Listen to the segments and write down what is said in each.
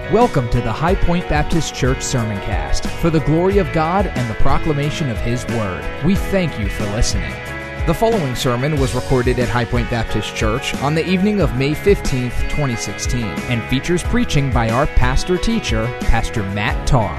Welcome to the High Point Baptist Church Sermoncast for the glory of God and the proclamation of His Word. We thank you for listening. The following sermon was recorded at High Point Baptist Church on the evening of May 15th, 2016, and features preaching by our pastor-teacher, Pastor Matt Tarr.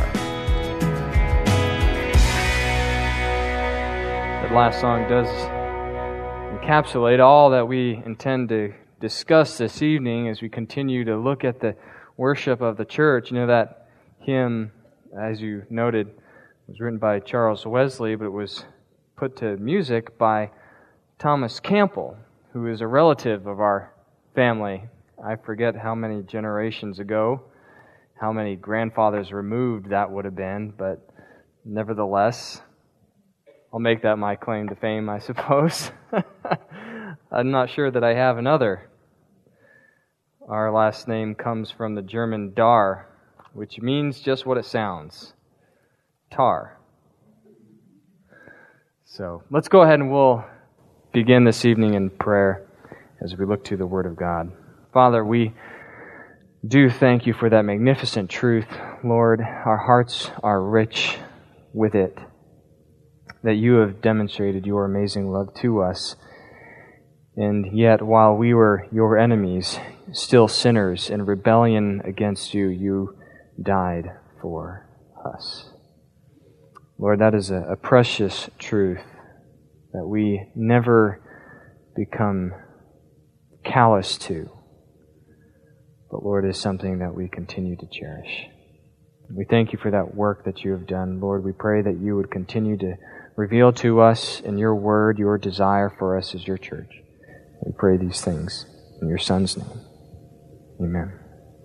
That last song does encapsulate all that we intend to discuss this evening as we continue to look at the worship of the church. You know, that hymn, as you noted, was written by Charles Wesley, but it was put to music by Thomas Campbell, who is a relative of our family. I forget how many generations ago, how many grandfathers removed that would have been, but nevertheless, I'll make that my claim to fame, I suppose. I'm not sure that I have another. Our last name comes from the German Dar, which means just what it sounds, tar. So let's go ahead and we'll begin this evening in prayer as we look to the Word of God. Father, we do thank you for that magnificent truth, Lord. Our hearts are rich with it, that you have demonstrated your amazing love to us. And yet, while we were your enemies, still sinners in rebellion against you, you died for us. Lord, that is a precious truth that we never become callous to, but Lord, is something that we continue to cherish. We thank you for that work that you have done. Lord, we pray that you would continue to reveal to us in your word your desire for us as your church. We pray these things in your Son's name. Amen.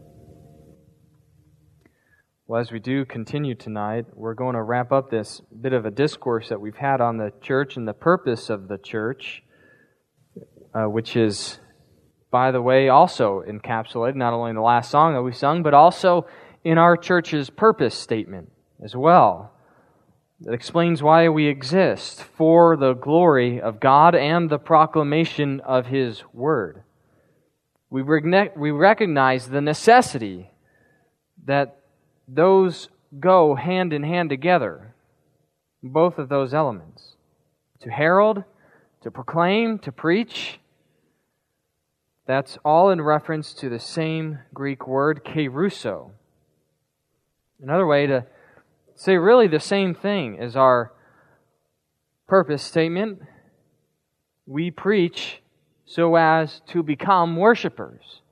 Well, as we do continue tonight, we're going to wrap up this bit of a discourse that we've had on the church and the purpose of the church, which is, by the way, also encapsulated not only in the last song that we sung, but also in our church's purpose statement as well. That explains why we exist, for the glory of God and the proclamation of His Word. We recognize the necessity that those go hand in hand together, both of those elements. To herald, to proclaim, to preach, that's all in reference to the same Greek word, kerusso. Another way to say really the same thing as our purpose statement. We preach so as to become worshipers.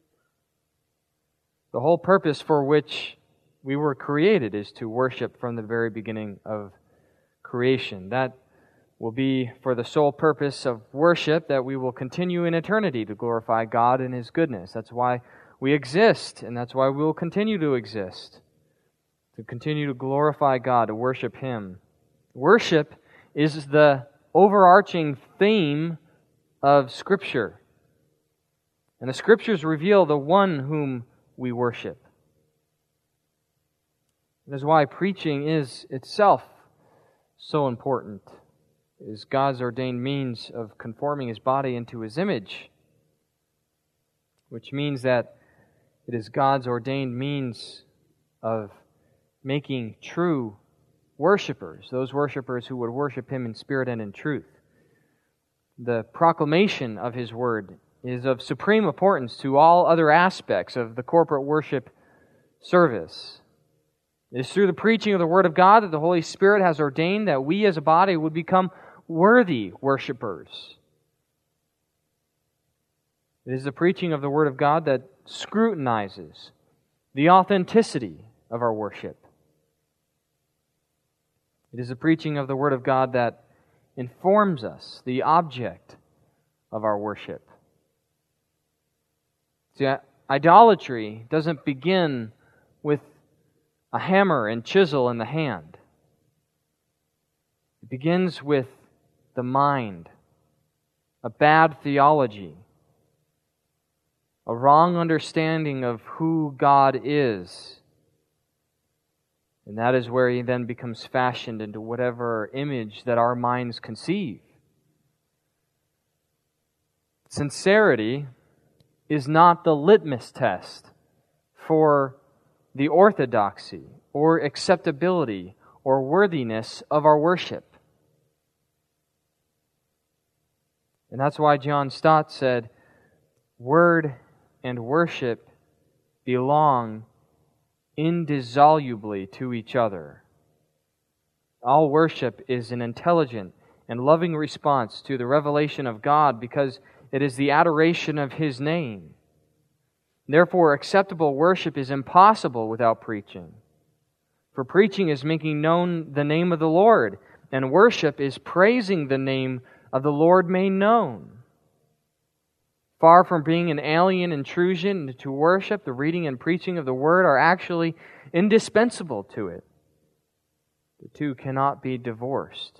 The whole purpose for which we were created is to worship from the very beginning of creation. That will be for the sole purpose of worship, that we will continue in eternity to glorify God and His goodness. That's why we exist, and that's why we will continue to exist. To continue to glorify God, to worship Him. Worship is the overarching theme of Scripture. And the Scriptures reveal the one whom we worship. That is why preaching is itself so important. It is God's ordained means of conforming His body into His image, which means that it is God's ordained means of making true worshipers, those worshipers who would worship Him in spirit and in truth. The proclamation of His Word is of supreme importance to all other aspects of the corporate worship service. It is through the preaching of the Word of God that the Holy Spirit has ordained that we as a body would become worthy worshipers. It is the preaching of the Word of God that scrutinizes the authenticity of our worship. It is the preaching of the Word of God that informs us, the object of our worship. See, idolatry doesn't begin with a hammer and chisel in the hand. It begins with the mind, a bad theology, a wrong understanding of who God is. And that is where He then becomes fashioned into whatever image that our minds conceive. Sincerity is not the litmus test for the orthodoxy or acceptability or worthiness of our worship. And that's why John Stott said, "Word and worship belong indissolubly to each other." All worship is an intelligent and loving response to the revelation of God because it is the adoration of His name. Therefore, acceptable worship is impossible without preaching. For preaching is making known the name of the Lord, and worship is praising the name of the Lord made known. Far from being an alien intrusion to worship, the reading and preaching of the Word are actually indispensable to it. The two cannot be divorced.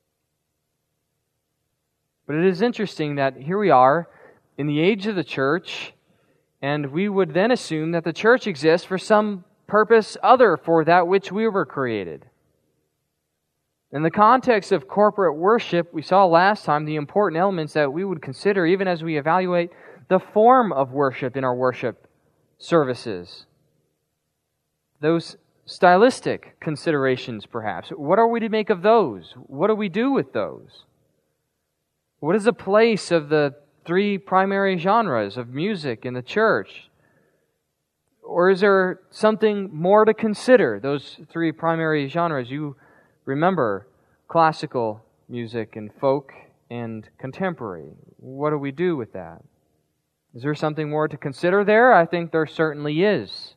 But it is interesting that here we are in the age of the church, and we would then assume that the church exists for some purpose other for that which we were created. In the context of corporate worship, we saw last time the important elements that we would consider even as we evaluate the form of worship in our worship services. Those stylistic considerations, perhaps. What are we to make of those? What do we do with those? What is the place of the three primary genres of music in the church? Or is there something more to consider? Those three primary genres, you remember classical music and folk and contemporary. What do we do with that? Is there something more to consider there? I think there certainly is.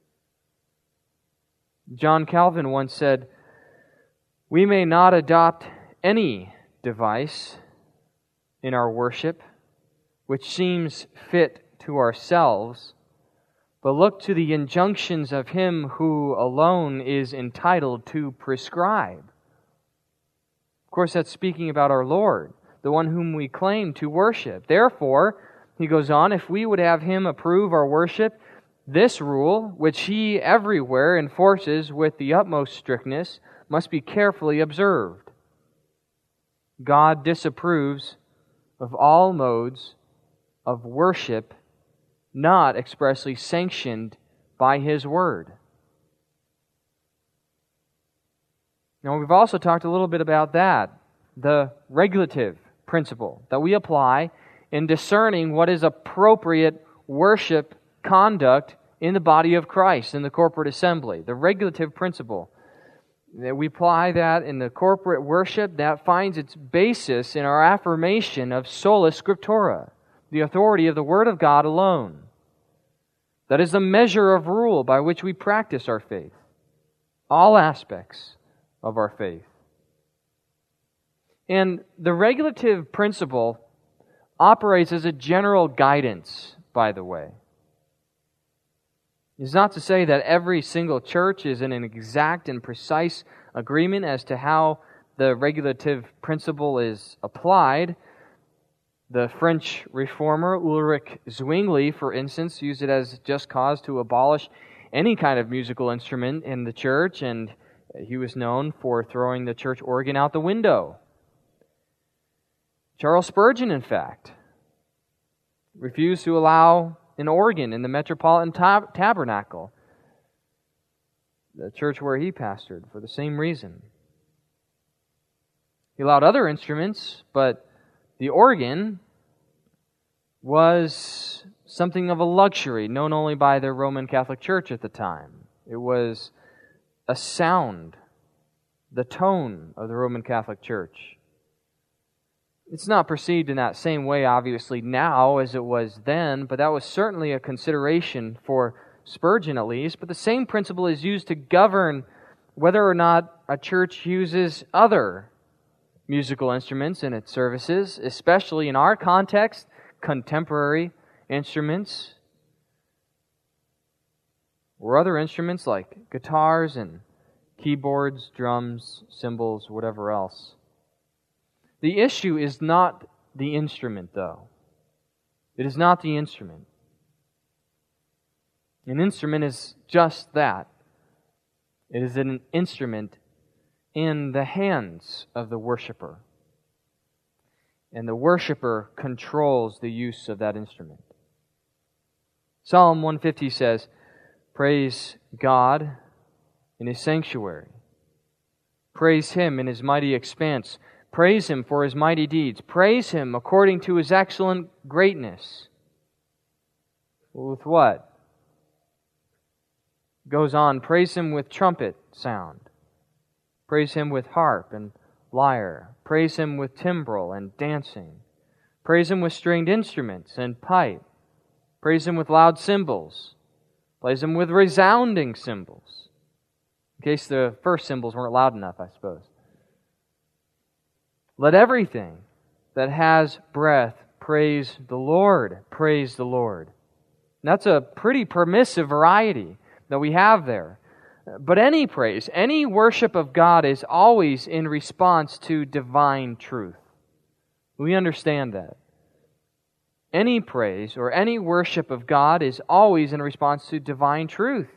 John Calvin once said, "We may not adopt any device in our worship which seems fit to ourselves, but look to the injunctions of Him who alone is entitled to prescribe." Of course, that's speaking about our Lord, the one whom we claim to worship. Therefore, he goes on, if we would have Him approve our worship, this rule, which He everywhere enforces with the utmost strictness, must be carefully observed. God disapproves of all modes of worship not expressly sanctioned by His Word. Now, we've also talked a little bit about that, the regulative principle that we apply in discerning what is appropriate worship conduct in the body of Christ, in the corporate assembly. The regulative principle. We apply that in the corporate worship that finds its basis in our affirmation of sola scriptura, the authority of the Word of God alone. That is the measure of rule by which we practice our faith, all aspects of our faith. And the regulative principle operates as a general guidance, by the way. It's not to say that every single church is in an exact and precise agreement as to how the regulative principle is applied. The French reformer Ulrich Zwingli, for instance, used it as just cause to abolish any kind of musical instrument in the church, and he was known for throwing the church organ out the window. Charles Spurgeon, in fact, refused to allow an organ in the Metropolitan Tabernacle, the church where he pastored, for the same reason. He allowed other instruments, but the organ was something of a luxury known only by the Roman Catholic Church at the time. It was a sound, the tone of the Roman Catholic Church. It's not perceived in that same way, obviously, now as it was then, but that was certainly a consideration for Spurgeon, at least. But the same principle is used to govern whether or not a church uses other musical instruments in its services, especially in our context, contemporary instruments, or other instruments like guitars and keyboards, drums, cymbals, whatever else. The issue is not the instrument, though. It is not the instrument. An instrument is just that. It is an instrument in the hands of the worshiper. And the worshiper controls the use of that instrument. Psalm 150 says, Praise God in His sanctuary. Praise Him in His mighty expanse. Praise Him for His mighty deeds. Praise Him according to His excellent greatness. With what? Goes on, praise Him with trumpet sound. Praise Him with harp and lyre. Praise Him with timbrel and dancing. Praise Him with stringed instruments and pipe. Praise Him with loud cymbals. Praise Him with resounding cymbals. In case the first cymbals weren't loud enough, I suppose. Let everything that has breath praise the Lord. Praise the Lord. And that's a pretty permissive variety that we have there. But any praise, any worship of God is always in response to divine truth. We understand that. Any praise or any worship of God is always in response to divine truth.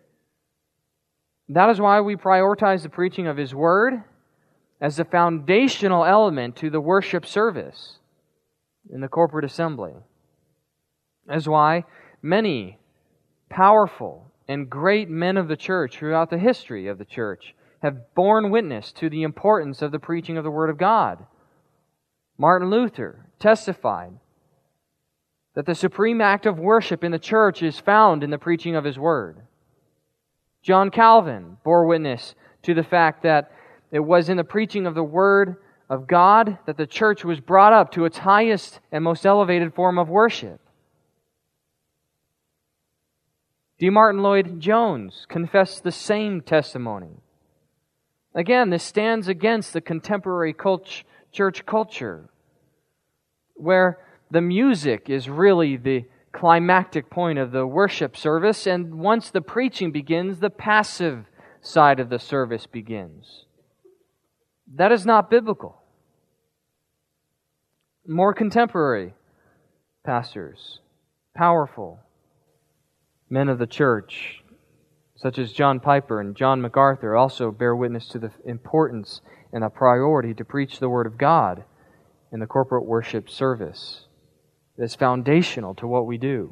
That is why we prioritize the preaching of His Word as the foundational element to the worship service in the corporate assembly. That is why many powerful and great men of the church throughout the history of the church have borne witness to the importance of the preaching of the Word of God. Martin Luther testified that the supreme act of worship in the church is found in the preaching of His Word. John Calvin bore witness to the fact that it was in the preaching of the Word of God that the church was brought up to its highest and most elevated form of worship. D. Martin Lloyd-Jones confessed the same testimony. Again, this stands against the contemporary church culture, where the music is really the climactic point of the worship service, and once the preaching begins, the passive side of the service begins. That is not biblical. More contemporary pastors, powerful men of the church, such as John Piper and John MacArthur, also bear witness to the importance and the priority to preach the Word of God in the corporate worship service. It's foundational to what we do.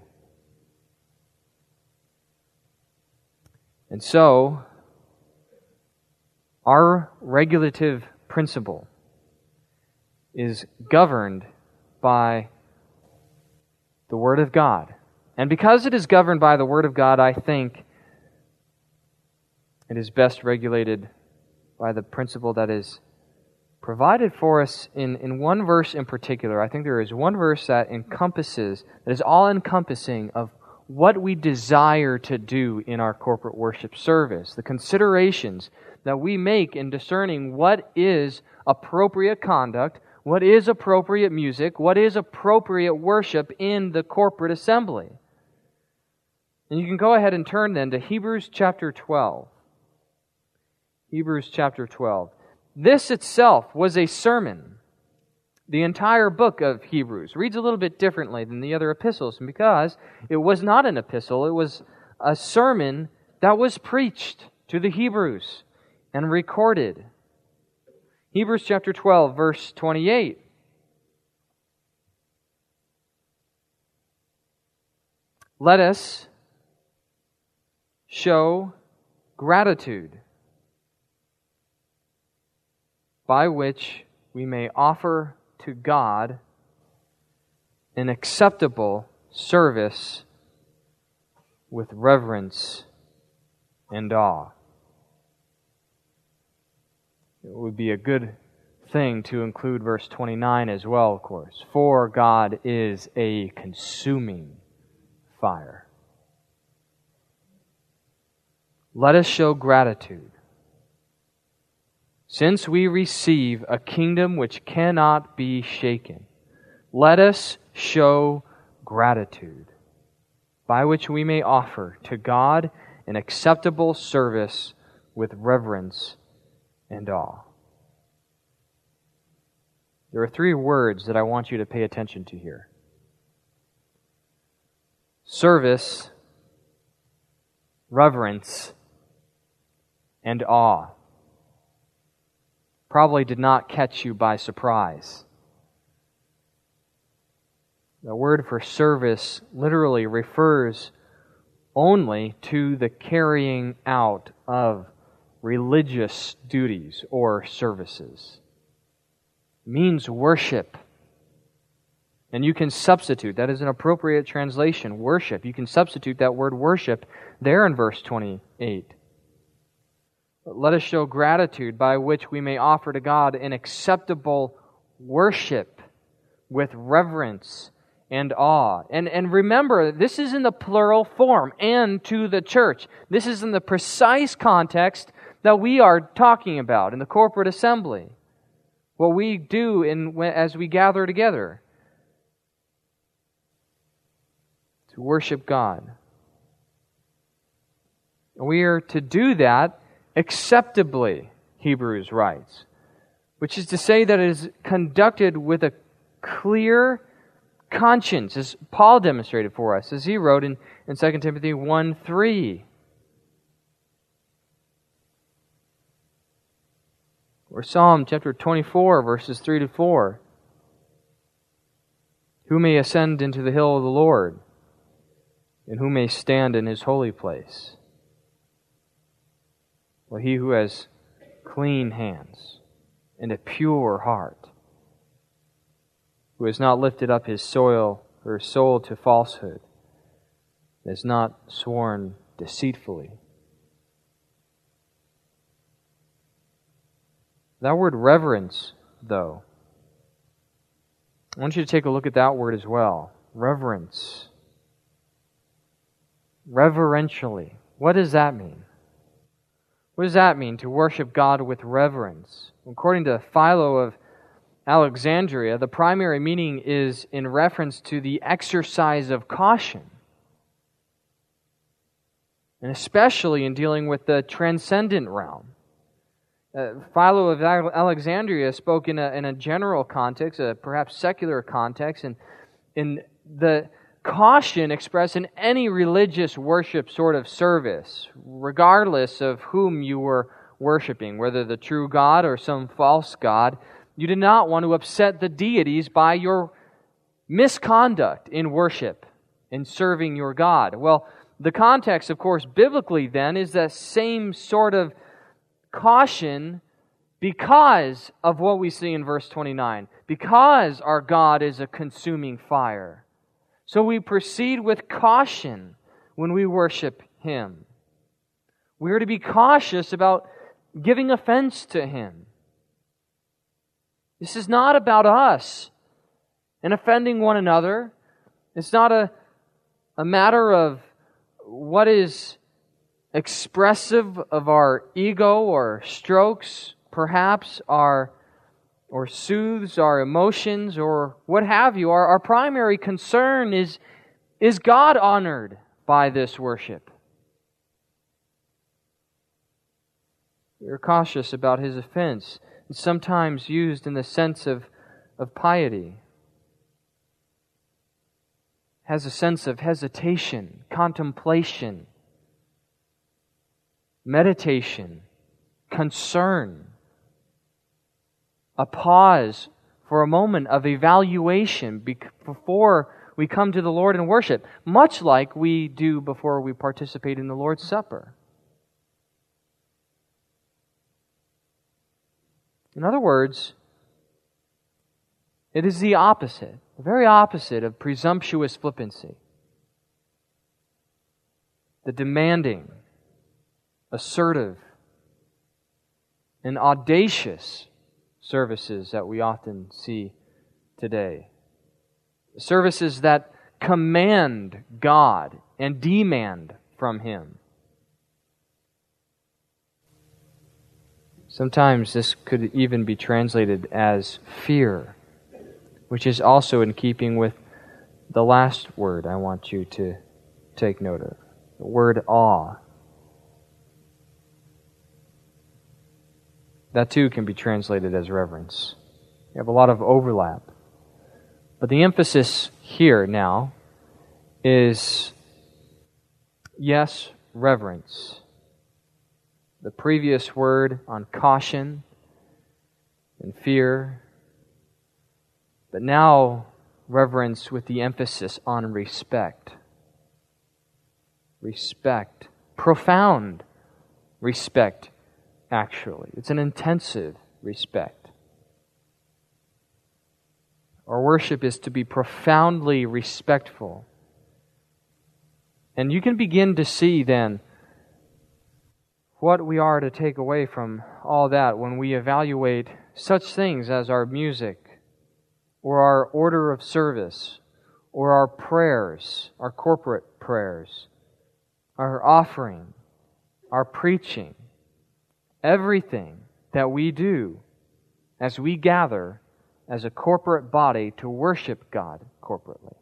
And so, our regulative principle is governed by the Word of God. And because it is governed by the Word of God, I think it is best regulated by the principle that is provided for us in one verse in particular. I think there is one verse that is all-encompassing of what we desire to do in our corporate worship service, the considerations that we make in discerning what is appropriate conduct, what is appropriate music, what is appropriate worship in the corporate assembly. And you can go ahead and turn then to Hebrews chapter 12. Hebrews chapter 12. This itself was a sermon. The entire book of Hebrews reads a little bit differently than the other epistles, and because it was not an epistle, it was a sermon that was preached to the Hebrews and recorded. Hebrews chapter 12, verse 28. Let us show gratitude by which we may offer to God an acceptable service with reverence and awe. It would be a good thing to include verse 29 as well, of course. For God is a consuming fire. Let us show gratitude, since we receive a kingdom which cannot be shaken. Let us show gratitude, by which we may offer to God an acceptable service with reverence and awe. There are three words that I want you to pay attention to here. Service, reverence, and awe. Probably did not catch you by surprise. The word for service literally refers only to the carrying out of religious duties or services. It means worship. And you can substitute, that is an appropriate translation, worship. You can substitute that word worship there in verse 28. Let us show gratitude by which we may offer to God an acceptable worship with reverence and awe. And remember, this is in the plural form, and to the church. This is in the precise context that we are talking about in the corporate assembly. What we do as we gather together to worship God. We are to do that acceptably, Hebrews writes, which is to say that it is conducted with a clear conscience, as Paul demonstrated for us, as he wrote in 2 Timothy 1:3. Or Psalm chapter 24, verses 3 to 4. Who may ascend into the hill of the Lord, and who may stand in His holy place? Well, he who has clean hands and a pure heart, who has not lifted up his soul to falsehood, has not sworn deceitfully. That word reverence, though, I want you to take a look at that word as well. Reverence. Reverentially. What does that mean? What does that mean, to worship God with reverence? According to Philo of Alexandria, the primary meaning is in reference to the exercise of caution, and especially in dealing with the transcendent realm. Philo of Alexandria spoke in a general context, a perhaps secular context, and in the caution expressed in any religious worship sort of service, regardless of whom you were worshiping, whether the true God or some false god. You did not want to upset the deities by your misconduct in worship, in serving your God. Well, the context, of course, biblically then, is that same sort of caution because of what we see in verse 29. Because our God is a consuming fire. So we proceed with caution when we worship Him. We are to be cautious about giving offense to Him. This is not about us and offending one another. It's not a matter of what is expressive of our ego or strokes, perhaps, or soothes our emotions or what have you. Our primary concern is God honored by this worship? We are cautious about His offense. It's sometimes used in the sense of piety. Has a sense of hesitation, contemplation, meditation, concern, a pause for a moment of evaluation before we come to the Lord in worship, much like we do before we participate in the Lord's Supper. In other words, it is the opposite, the very opposite of presumptuous flippancy. The demanding, assertive, and audacious services that we often see today. Services that command God and demand from Him. Sometimes this could even be translated as fear, which is also in keeping with the last word I want you to take note of, the word awe. That too can be translated as reverence. You have a lot of overlap. But the emphasis here now is, yes, reverence. The previous word on caution and fear, but now reverence with the emphasis on respect. respect, profound respect, actually. It's an intensive respect. Our worship is to be profoundly respectful. And you can begin to see then what we are to take away from all that when we evaluate such things as our music, or our order of service, or our prayers, our corporate prayers, our offering, our preaching, everything that we do as we gather as a corporate body to worship God corporately.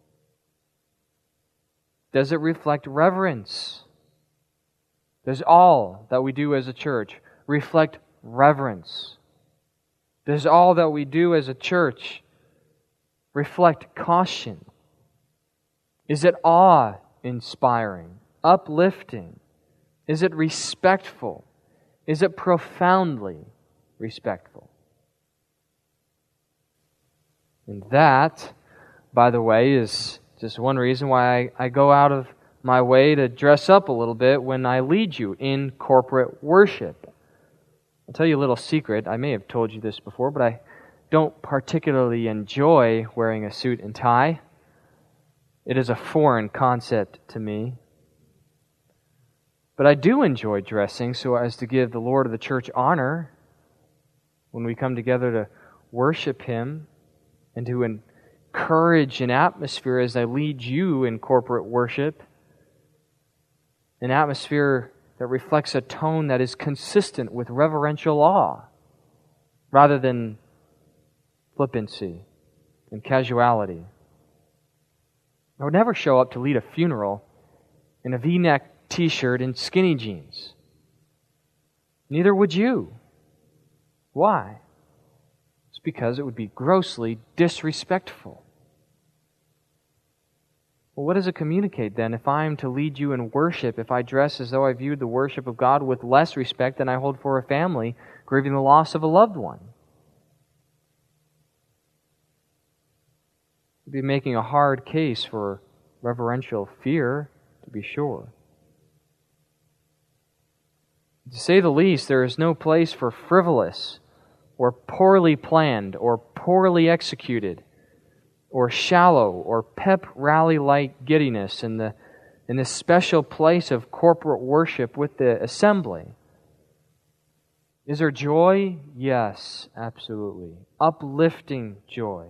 Does it reflect reverence? Does all that we do as a church reflect reverence? Does all that we do as a church reflect caution? Is it awe-inspiring, uplifting? Is it respectful? Is it profoundly respectful? And that, by the way, is just one reason why I go out of my way to dress up a little bit when I lead you in corporate worship. I'll tell you a little secret. I may have told you this before, but I don't particularly enjoy wearing a suit and tie. It is a foreign concept to me. But I do enjoy dressing so as to give the Lord of the church honor when we come together to worship Him and to encourage an atmosphere as I lead you in corporate worship, an atmosphere that reflects a tone that is consistent with reverential awe rather than flippancy and casuality. I would never show up to lead a funeral in a V-neck t-shirt and skinny jeans. Neither would you. Why? It's because it would be grossly disrespectful. Well, what does it communicate then if I am to lead you in worship, if I dress as though I viewed the worship of God with less respect than I hold for a family grieving the loss of a loved one? I'd be making a hard case for reverential fear, to be sure. To say the least, there is no place for frivolous or poorly planned or poorly executed or shallow or pep rally-like giddiness in this special place of corporate worship with the assembly. Is there joy? Yes, absolutely. Uplifting joy.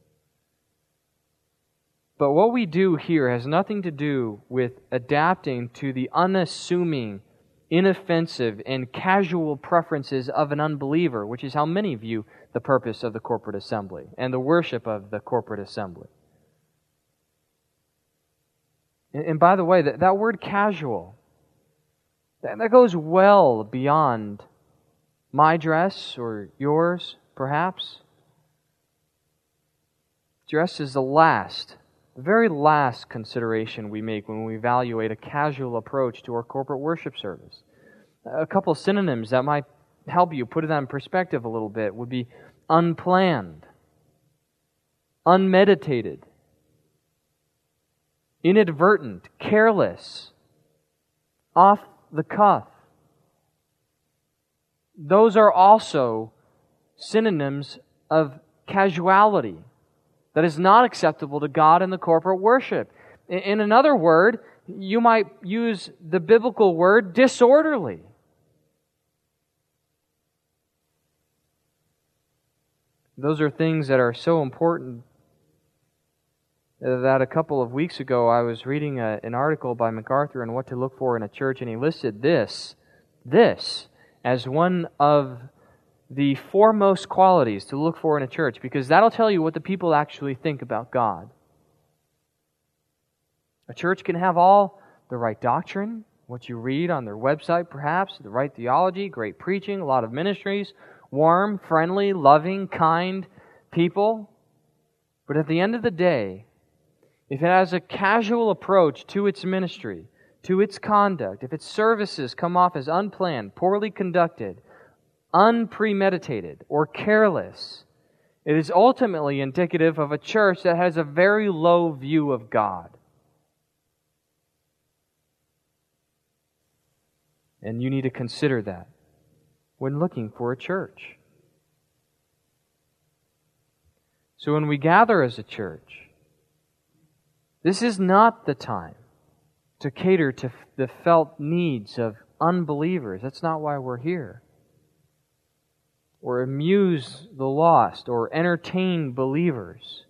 But what we do here has nothing to do with adapting to the unassuming, inoffensive, and casual preferences of an unbeliever, which is how many view the purpose of the corporate assembly and the worship of the corporate assembly. And by the way, that word casual, that goes well beyond my dress or yours, perhaps. Dress is the very last consideration we make when we evaluate a casual approach to our corporate worship service. A couple synonyms that might help you put it in perspective a little bit would be unplanned, unmeditated, inadvertent, careless, off the cuff. Those are also synonyms of casuality that is not acceptable to God in the corporate worship. In another word, you might use the biblical word disorderly. Those are things that are so important that a couple of weeks ago I was reading an article by MacArthur on what to look for in a church, and he listed this as one of the foremost qualities to look for in a church, because that'll tell you what the people actually think about God. A church can have all the right doctrine, what you read on their website perhaps, the right theology, great preaching, a lot of ministries, warm, friendly, loving, kind people. But at the end of the day, if it has a casual approach to its ministry, to its conduct, if its services come off as unplanned, poorly conducted, unpremeditated, or careless, it is ultimately indicative of a church that has a very low view of God. And you need to consider that when looking for a church. So when we gather as a church, this is not the time to cater to the felt needs of unbelievers. That's not why we're here. Or amuse the lost, or entertain believers.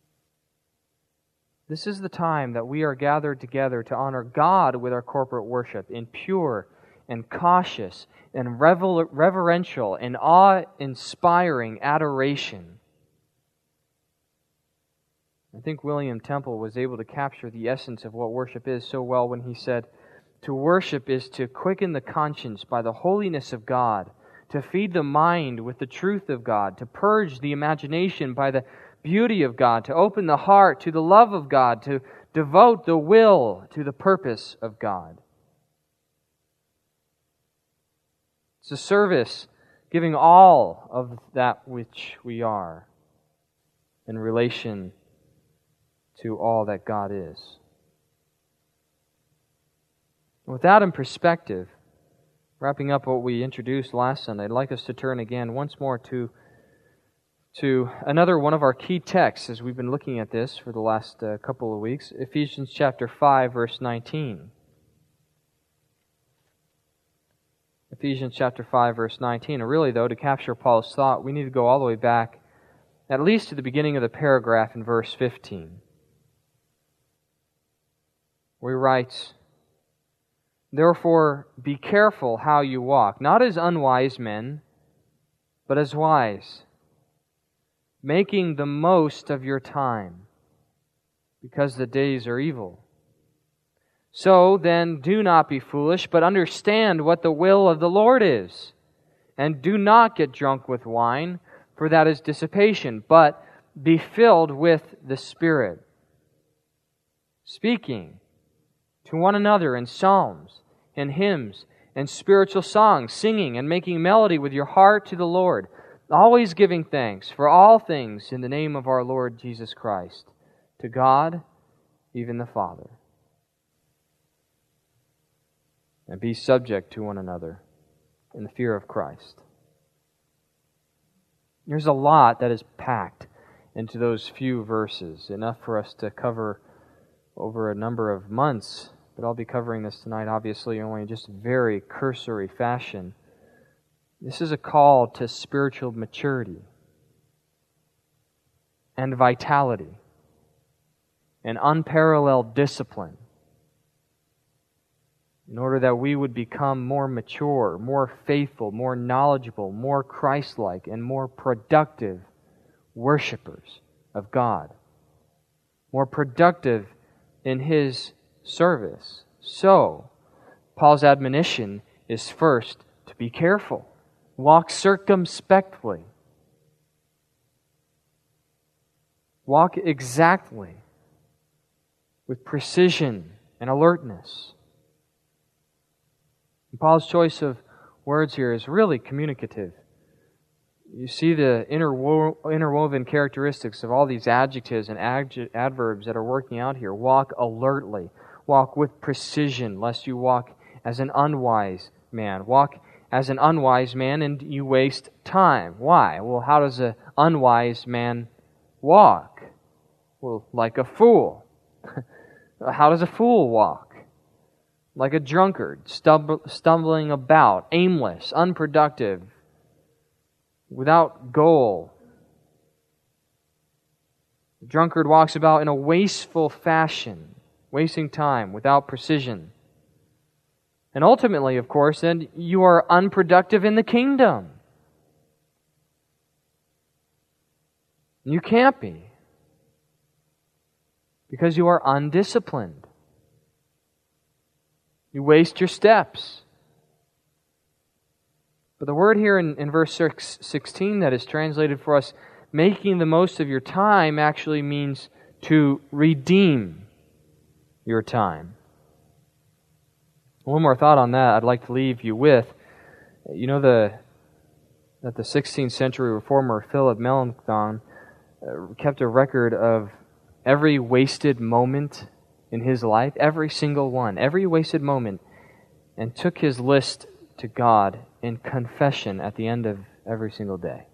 This is the time that we are gathered together to honor God with our corporate worship in pure and cautious and reverential and awe-inspiring adoration. I think William Temple was able to capture the essence of what worship is so well when he said, "To worship is to quicken the conscience by the holiness of God, to feed the mind with the truth of God, to purge the imagination by the beauty of God, to open the heart to the love of God, to devote the will to the purpose of God." It's a service giving all of that which we are in relation to all that God is. With that in perspective, wrapping up what we introduced last Sunday, I'd like us to turn again once more to another one of our key texts as we've been looking at this for the last couple of weeks, Ephesians chapter 5, verse 19. Ephesians chapter 5, verse 19. And really, though, to capture Paul's thought, we need to go all the way back, at least to the beginning of the paragraph in verse 15. Where he writes, "Therefore be careful how you walk, not as unwise men, but as wise, making the most of your time, because the days are evil. So then do not be foolish, but understand what the will of the Lord is. And do not get drunk with wine, for that is dissipation, but be filled with the Spirit, speaking to one another in psalms and hymns and spiritual songs, singing and making melody with your heart to the Lord, always giving thanks for all things in the name of our Lord Jesus Christ, to God, even the Father. And be subject to one another in the fear of Christ." There's a lot that is packed into those few verses, enough for us to cover over a number of months, but I'll be covering this tonight, obviously, only in just very cursory fashion. This is a call to spiritual maturity and vitality and unparalleled discipline in order that we would become more mature, more faithful, more knowledgeable, more Christ-like, and more productive worshipers of God, more productive in His service. So, Paul's admonition is first to be careful. Walk circumspectly. Walk exactly, with precision and alertness. And Paul's choice of words here is really communicative. You see the interwoven characteristics of all these adjectives and adverbs that are working out here. Walk alertly. Walk with precision, lest you walk as an unwise man. Walk as an unwise man and you waste time. Why? Well, how does an unwise man walk? Well, like a fool. How does a fool walk? Like a drunkard, stumbling about, aimless, unproductive, without goal. The drunkard walks about in a wasteful fashion, wasting time, without precision. And ultimately, of course, then you are unproductive in the kingdom. You can't be, because you are undisciplined. You waste your steps. But the word here in verse 16 that is translated for us, making the most of your time, actually means to redeem your time. One more thought on that I'd like to leave you with. You know that the 16th century reformer Philip Melanchthon kept a record of every wasted moment in his life, every single one, every wasted moment. and took his list to God in confession at the end of every single day.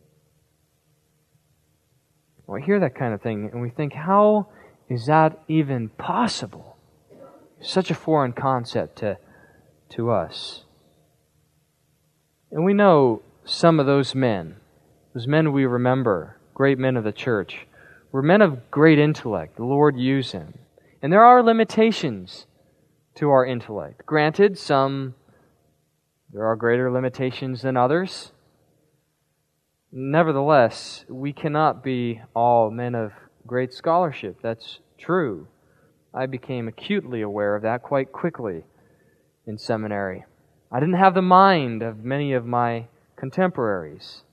We hear that kind of thing and we think, how is that even possible? Such a foreign concept to us. And we know some of those men we remember, great men of the church, were men of great intellect. The Lord used them. And there are limitations to our intellect. Granted, there are greater limitations than others. Nevertheless, we cannot be all men of great scholarship. That's true. I became acutely aware of that quite quickly in seminary. I didn't have the mind of many of my contemporaries.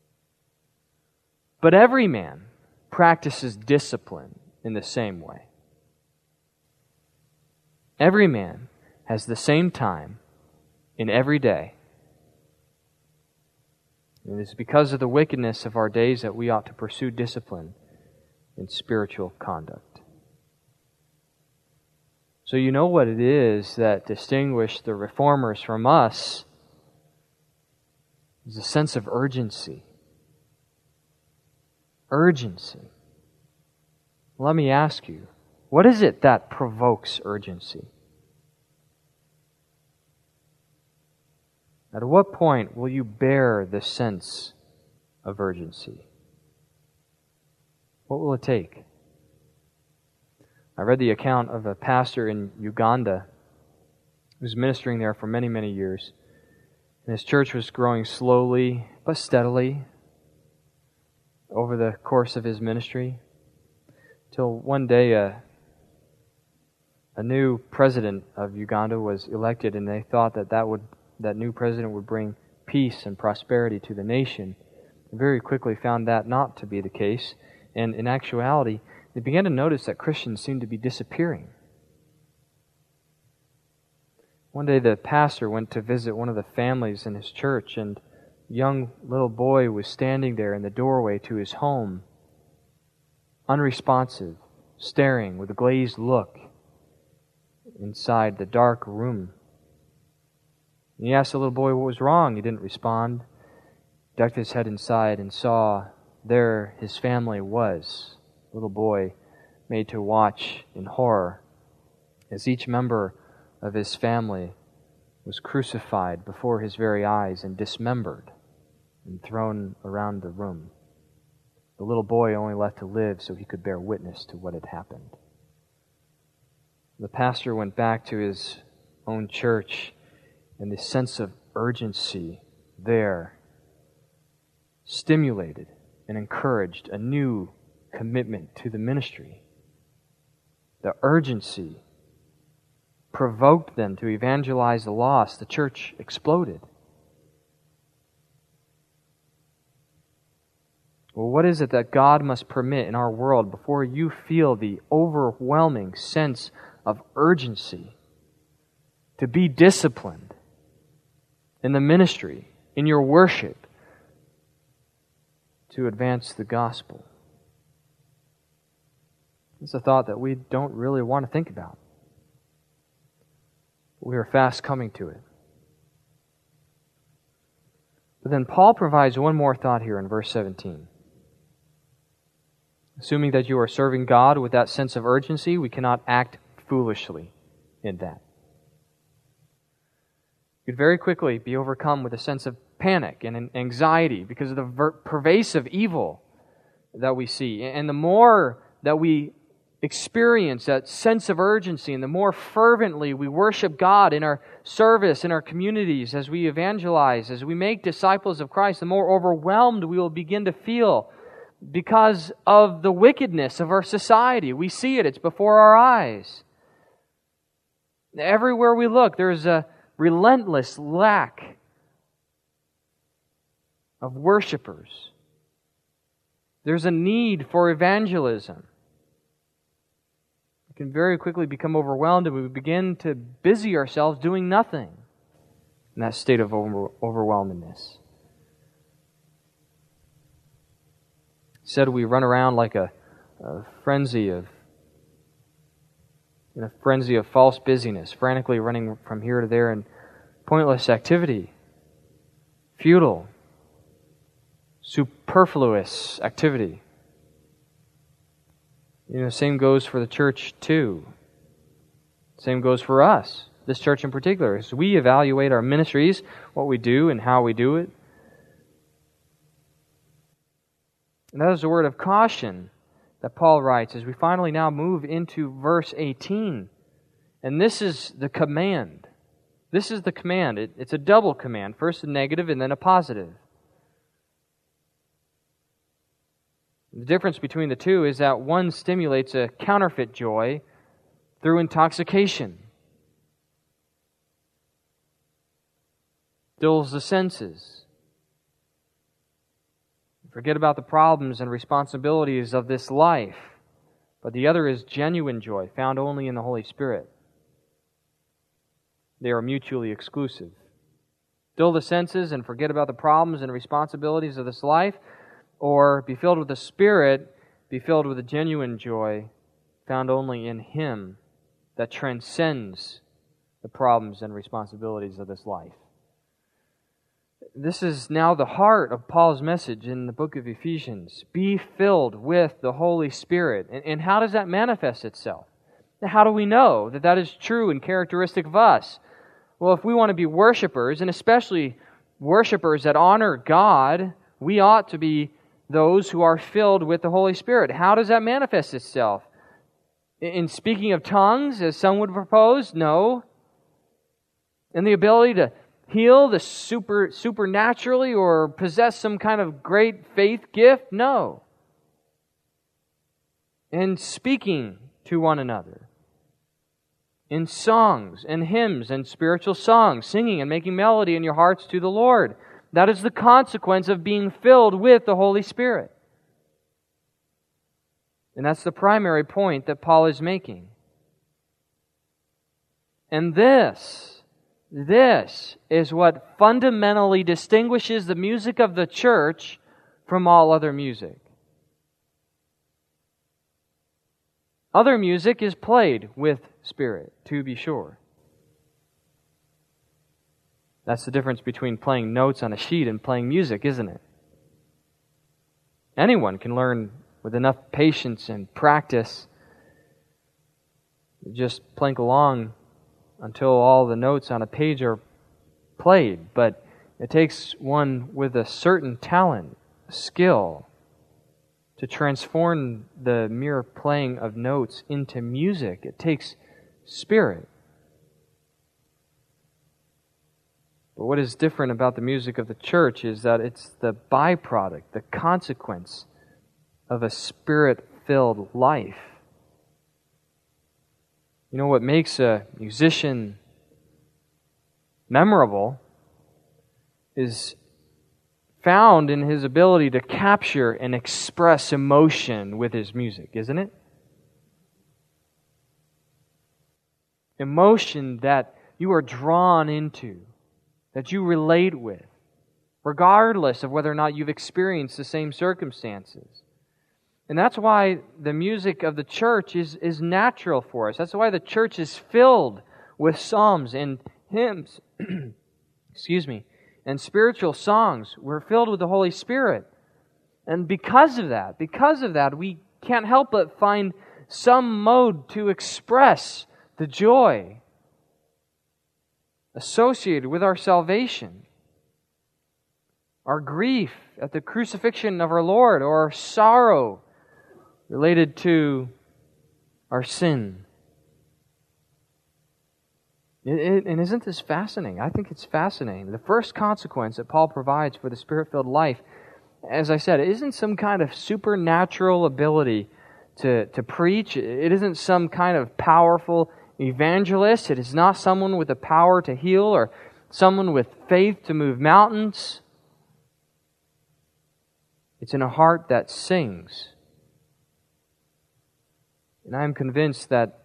But every man practices discipline in the same way. Every man has the same time in every day. And it is because of the wickedness of our days that we ought to pursue discipline in spiritual conduct. So you know what it is that distinguished the reformers from us is a sense of urgency. Urgency. Let me ask you, what is it that provokes urgency? At what point will you bear the sense of urgency? What will it take? I read the account of a pastor in Uganda who was ministering there for many, many years. And his church was growing slowly but steadily over the course of his ministry, till one day a new president of Uganda was elected, and they thought that new president would bring peace and prosperity to the nation. They very quickly found that not to be the case, and in actuality, they began to notice that Christians seemed to be disappearing. One day the pastor went to visit one of the families in his church, and a young little boy was standing there in the doorway to his home, unresponsive, staring with a glazed look inside the dark room. And he asked the little boy what was wrong. He didn't respond. He ducked his head inside and saw there his family was. The little boy made to watch in horror as each member of his family was crucified before his very eyes and dismembered and thrown around the room. The little boy only left to live so he could bear witness to what had happened. The pastor went back to his own church, and the sense of urgency there stimulated and encouraged a new commitment to the ministry. The urgency provoked them to evangelize the lost. The church exploded. Well, what is it that God must permit in our world before you feel the overwhelming sense of urgency to be disciplined in the ministry, in your worship, to advance the gospel? It's a thought that we don't really want to think about. We are fast coming to it. But then Paul provides one more thought here in verse 17. Assuming that you are serving God with that sense of urgency, we cannot act foolishly in that. You could very quickly be overcome with a sense of panic and anxiety because of the pervasive evil that we see. And the more that we experience that sense of urgency and the more fervently we worship God in our service, in our communities, as we evangelize, as we make disciples of Christ, the more overwhelmed we will begin to feel because of the wickedness of our society. We see it. It's before our eyes. Everywhere we look, there's a relentless lack of worshipers. There's a need for evangelism. We can very quickly become overwhelmed and we begin to busy ourselves doing nothing in that state of overwhelmedness. Instead, we run around like a frenzy of in a frenzy of false busyness, frantically running from here to there in pointless activity, futile, superfluous activity. Same goes for the church too. Same goes for us, this church in particular. As we evaluate our ministries, what we do and how we do it. And that is a word of caution that Paul writes as we finally now move into verse 18. And this is the command. This is the command. It's a double command. First a negative and then a positive. The difference between the two is that one stimulates a counterfeit joy through intoxication, dulls the senses. Forget about the problems and responsibilities of this life. But the other is genuine joy, found only in the Holy Spirit. They are mutually exclusive. Dull the senses and forget about the problems and responsibilities of this life, or be filled with the Spirit, be filled with a genuine joy found only in Him that transcends the problems and responsibilities of this life. This is now the heart of Paul's message in the book of Ephesians. Be filled with the Holy Spirit. And how does that manifest itself? How do we know that that is true and characteristic of us? Well, if we want to be worshipers, and especially worshipers that honor God, we ought to be those who are filled with the Holy Spirit. How does that manifest itself? In speaking of tongues, as some would propose? No. In the ability to heal the supernaturally or possess some kind of great faith gift? No. In speaking to one another. In songs and hymns and spiritual songs, singing and making melody in your hearts to the Lord. That is the consequence of being filled with the Holy Spirit. And that's the primary point that Paul is making. And this is what fundamentally distinguishes the music of the church from all other music. Other music is played with spirit, to be sure. That's the difference between playing notes on a sheet and playing music, isn't it? Anyone can learn with enough patience and practice, just plink along until all the notes on a page are played. But it takes one with a certain talent, skill, to transform the mere playing of notes into music. It takes spirit. But what is different about the music of the church is that it's the byproduct, the consequence of a Spirit-filled life. You know what makes a musician memorable is found in his ability to capture and express emotion with his music, isn't it? Emotion that you are drawn into, that you relate with, regardless of whether or not you've experienced the same circumstances. And that's why the music of the church is natural for us. That's why the church is filled with psalms and hymns, and spiritual songs. We're filled with the Holy Spirit. And because of that, we can't help but find some mode to express the joy associated with our salvation, our grief at the crucifixion of our Lord, or our sorrow related to our sin. And isn't this fascinating? I think it's fascinating. The first consequence that Paul provides for the Spirit-filled life, as I said, it isn't some kind of supernatural ability to preach. It isn't some kind of powerful evangelist. It is not someone with the power to heal or someone with faith to move mountains. It's in a heart that sings. And I am convinced that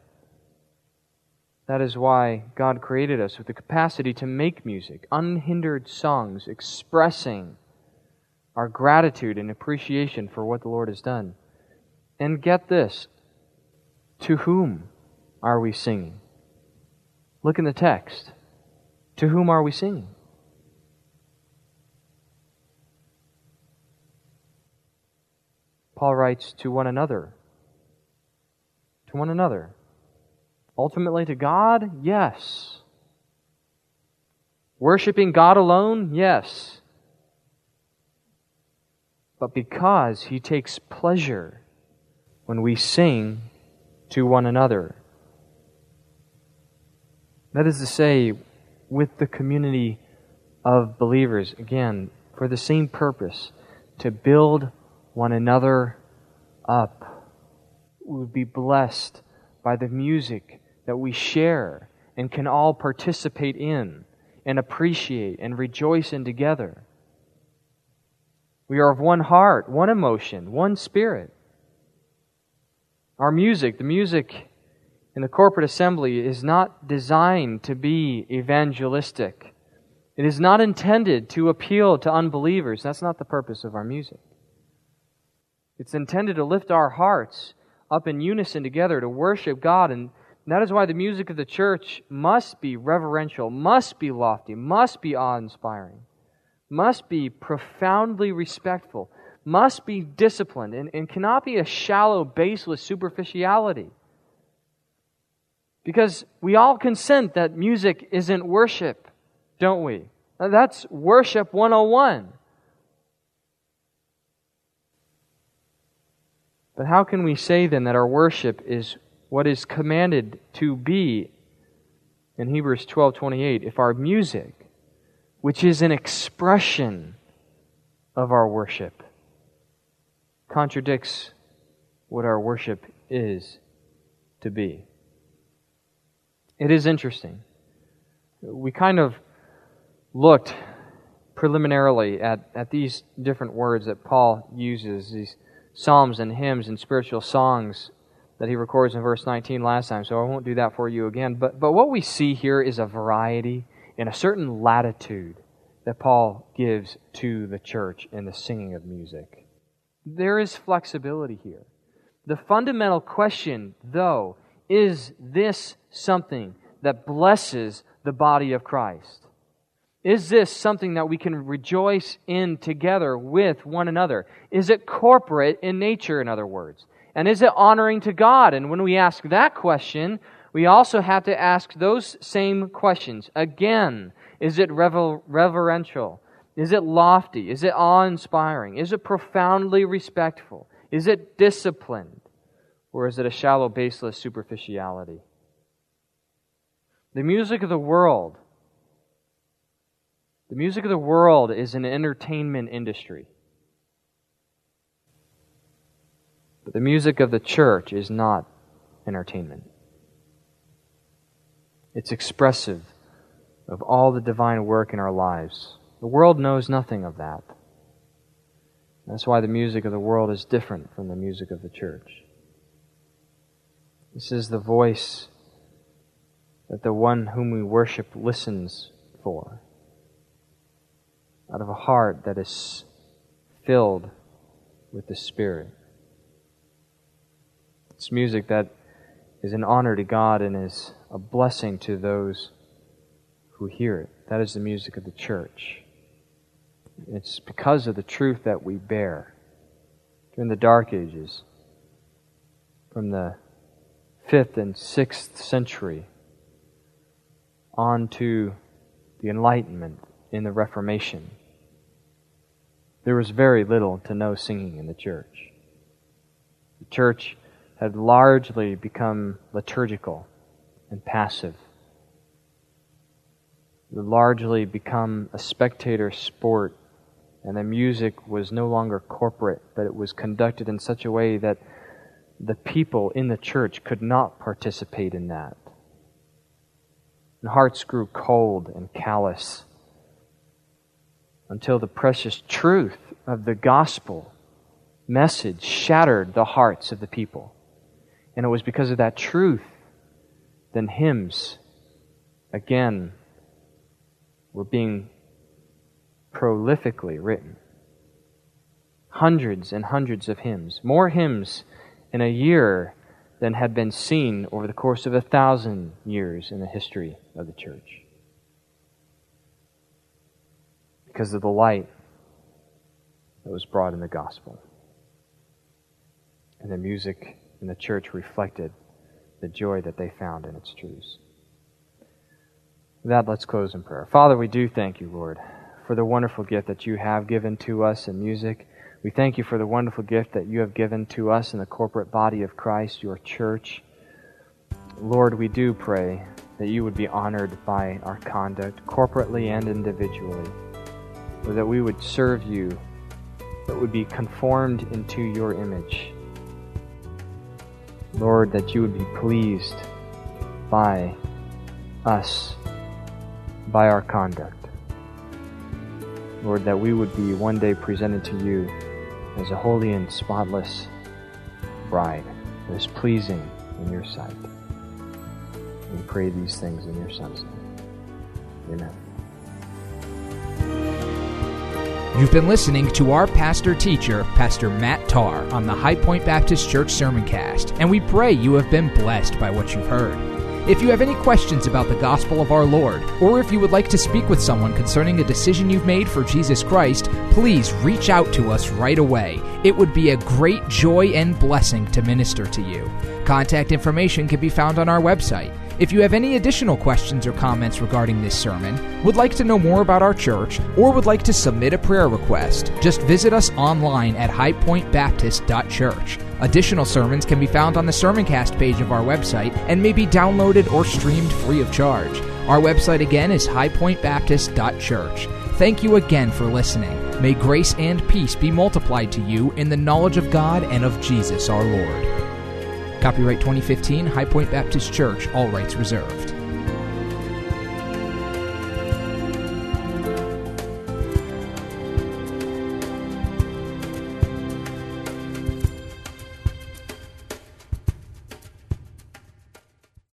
is why God created us with the capacity to make music, unhindered songs expressing our gratitude and appreciation for what the Lord has done. And get this, to whom? are we singing? Look in the text. To whom are we singing? Paul writes, to one another. To one another. Ultimately to God? Yes. Worshipping God alone? Yes. But because He takes pleasure when we sing to one another. That is to say, with the community of believers, again, for the same purpose, to build one another up. We would be blessed by the music that we share and can all participate in and appreciate and rejoice in together. We are of one heart, one emotion, one spirit. Our music, the music in the corporate assembly, is not designed to be evangelistic. It is not intended to appeal to unbelievers. That's not the purpose of our music. It's intended to lift our hearts up in unison together to worship God, and that is why the music of the church must be reverential, must be lofty, must be awe-inspiring, must be profoundly respectful, must be disciplined, and cannot be a shallow, baseless superficiality. Because we all consent that music isn't worship, don't we? That's worship 101. But how can we say then that our worship is what is commanded to be in Hebrews 12:28 if our music, which is an expression of our worship, contradicts what our worship is to be? It is interesting. We kind of looked preliminarily at these different words that Paul uses, these psalms and hymns and spiritual songs that he records in verse 19 last time, so I won't do that for you again. But what we see here is a variety and a certain latitude that Paul gives to the church in the singing of music. There is flexibility here. The fundamental question, though, is this something that blesses the body of Christ? Is this something that we can rejoice in together with one another? Is it corporate in nature, in other words? And is it honoring to God? And when we ask that question, we also have to ask those same questions. Again, is it reverential? Is it lofty? Is it awe-inspiring? Is it profoundly respectful? Is it disciplined? Or is it a shallow, baseless superficiality? The music of the world is an entertainment industry. But the music of the church is not entertainment. It's expressive of all the divine work in our lives. The world knows nothing of that. That's why the music of the world is different from the music of the church. This is the voice that the one whom we worship listens for, out of a heart that is filled with the Spirit. It's music that is an honor to God and is a blessing to those who hear it. That is the music of the church. It's because of the truth that we bear during the Dark Ages, from the 5th and 6th century on to the Enlightenment in the Reformation. There was very little to no singing in the church. The church had largely become liturgical and passive. It had largely become a spectator sport, and the music was no longer corporate, but it was conducted in such a way that the people in the church could not participate in that. And hearts grew cold and callous until the precious truth of the gospel message shattered the hearts of the people. And it was because of that truth then hymns, again, were being prolifically written. Hundreds and hundreds of hymns. More hymns in a year than had been seen over the course of 1,000 years in the history of the church. Because of the light that was brought in the gospel. And the music in the church reflected the joy that they found in its truths. With that, let's close in prayer. Father, we do thank you, Lord, for the wonderful gift that you have given to us in music. We thank you for the wonderful gift that you have given to us in the corporate body of Christ, your church. Lord, we do pray that you would be honored by our conduct, corporately and individually, or that we would serve you, that would be conformed into your image. Lord, that you would be pleased by us, by our conduct. Lord, that we would be one day presented to you as a holy and spotless bride that is pleasing in your sight. We pray these things in your Son's name. Amen. You've been listening to our pastor-teacher, Pastor Matt Tarr, on the High Point Baptist Church Sermoncast, and we pray you have been blessed by what you've heard. If you have any questions about the gospel of our Lord, or if you would like to speak with someone concerning a decision you've made for Jesus Christ, please reach out to us right away. It would be a great joy and blessing to minister to you. Contact information can be found on our website. If you have any additional questions or comments regarding this sermon, would like to know more about our church, or would like to submit a prayer request, just visit us online at highpointbaptist.church. Additional sermons can be found on the Sermoncast page of our website and may be downloaded or streamed free of charge. Our website again is highpointbaptist.church. Thank you again for listening. May grace and peace be multiplied to you in the knowledge of God and of Jesus our Lord. Copyright 2015, High Point Baptist Church, all rights reserved.